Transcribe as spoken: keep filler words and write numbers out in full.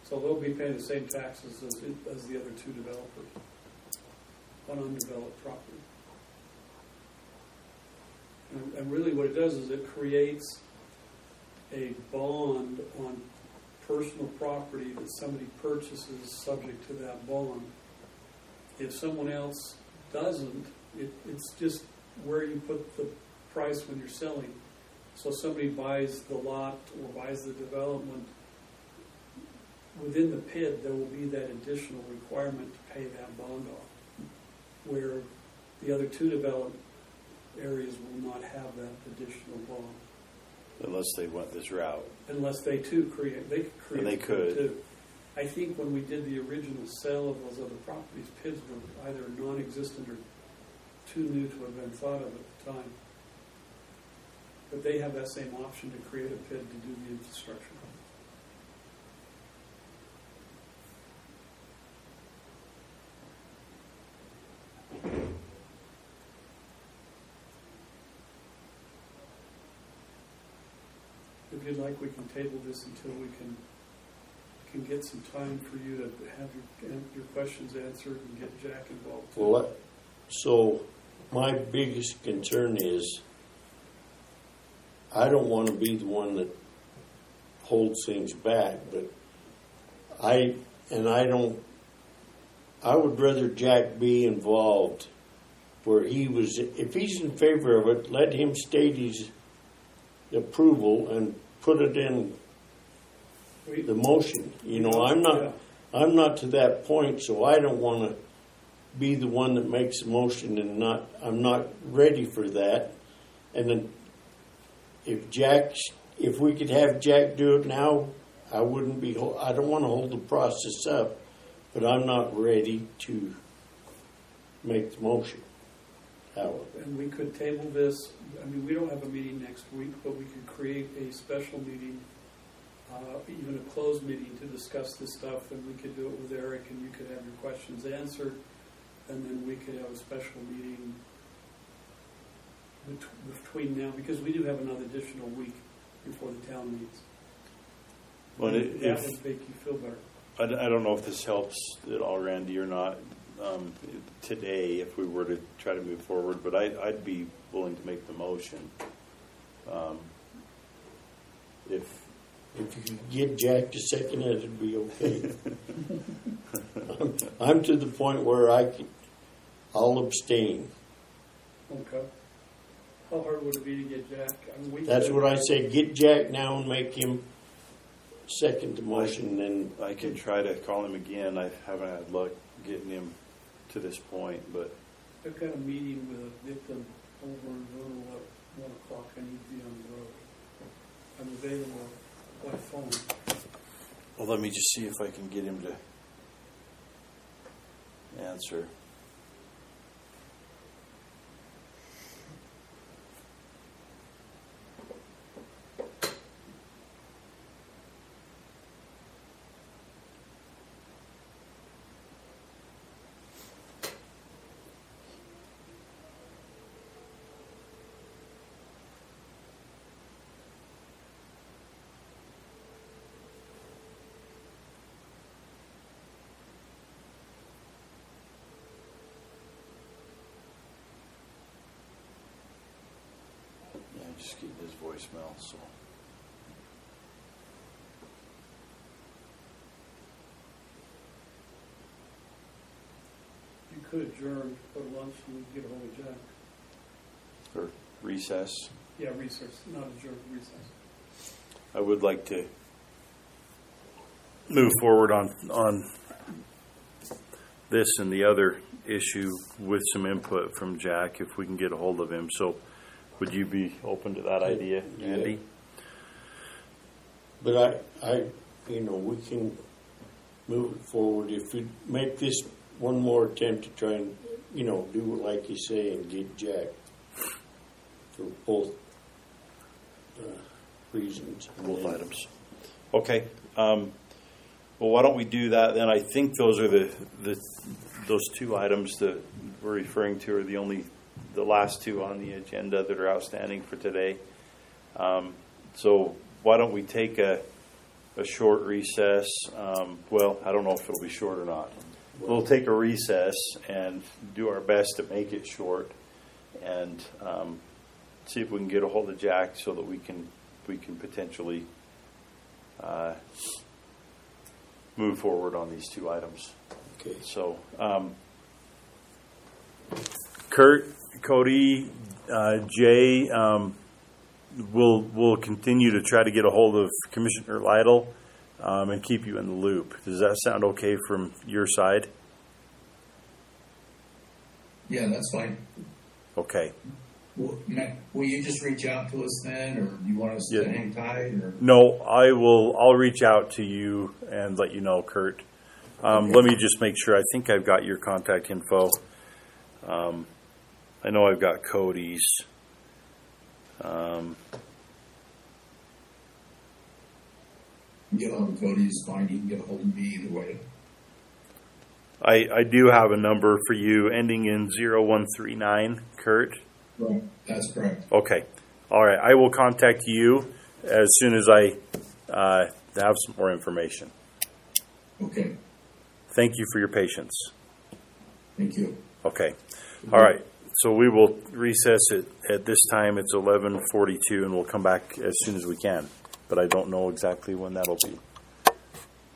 So they'll be paying the same taxes as, as the other two developers on undeveloped property. And, and really what it does is it creates a bond on personal property that somebody purchases subject to that bond. If someone else doesn't, it, it's just where you put the price when you're selling. So somebody buys the lot or buys the development, within the P I D there will be that additional requirement to pay that bond off, where the other two developed areas will not have that additional bond. Unless they went this route. Unless they too create, they could create. And they could. Too. I think when we did the original sale of those other properties, P I Ds were either non-existent or too new to have been thought of at the time. But they have that same option to create a P I D to do the infrastructure. If you'd like, we can table this until we can can get some time for you to have your your questions answered and get Jack involved. Too. Well, so my biggest concern is I don't want to be the one that holds things back, but I and I don't. I would rather Jack be involved where he was. If he's in favor of it, let him state his approval and put it in the motion. You know, I'm not yeah. I'm not to that point, so I don't want to be the one that makes the motion and not I'm not ready for that. And then if Jack, if we could have Jack do it now, I wouldn't be. I don't want to hold the process up, but I'm not ready to make the motion. Howard. And we could table this. I mean, we don't have a meeting next week, but we could create a special meeting, uh, even a closed meeting to discuss this stuff, and we could do it with Eric, and you could have your questions answered, and then we could have a special meeting bet- between now, because we do have another additional week before the town meets. But it, that if, would make you feel better. I, I don't know if this helps at all, Randy, or not. Um, today, if we were to try to move forward, but I, I'd be willing to make the motion. Um, if if you could get Jack to second it, it'd be okay. I'm, I'm to the point where I can, I'll abstain. Okay. How hard would it be to get Jack? I mean, we That's what I say. Get Jack now and make him second the motion. Then I can try to call him again. I haven't had luck getting him to this point, but I've got a meeting with a victim over in Vernal at one o'clock. I need to be on the road. I'm available by phone. well, let me just see if I can get him to answer. Just getting his voicemail, so. You could adjourn, go to lunch, and get a hold of Jack. Or recess. Yeah, recess, not adjourn, recess. I would like to move forward on on this and the other issue with some input from Jack if we can get a hold of him. So would you be open to that idea, Andy? Yeah. But I, I, you know, we can move it forward if we make this one more attempt to try and, you know, do it like you say and get Jack for both uh, reasons. Both then, items. Okay. Um, well, why don't we do that then? I think those are the, the those two items that we're referring to are the only the last two on the agenda that are outstanding for today. Um, so why don't we take a a short recess. Um, well, I don't know if it'll be short or not. We'll take a recess and do our best to make it short, and um, see if we can get a hold of Jack so that we can we can potentially uh, move forward on these two items. Okay. So, um, Kurt, Cody, uh, Jay, um, we'll we'll continue to try to get a hold of Commissioner Lytle um, and keep you in the loop. Does that sound okay from your side? Yeah, that's fine. Okay. Will, Matt, will you just reach out to us then, or you want us Yeah. to hang tight? Or? No, I will. I'll reach out to you and let you know, Kurt. Um, let me just make sure. I think I've got your contact info. Um, I know I've got Cody's. Um, You get a hold of Cody, it's fine. You can get a hold of me either way. I, I do have a number for you ending in zero one three nine, Kurt. Right. That's correct. Okay. All right. I will contact you as soon as I uh, have some more information. Okay. Thank you for your patience. Thank you. Okay. All right. So we will recess it at this time. It's eleven forty-two, and we'll come back as soon as we can. But I don't know exactly when that'll be.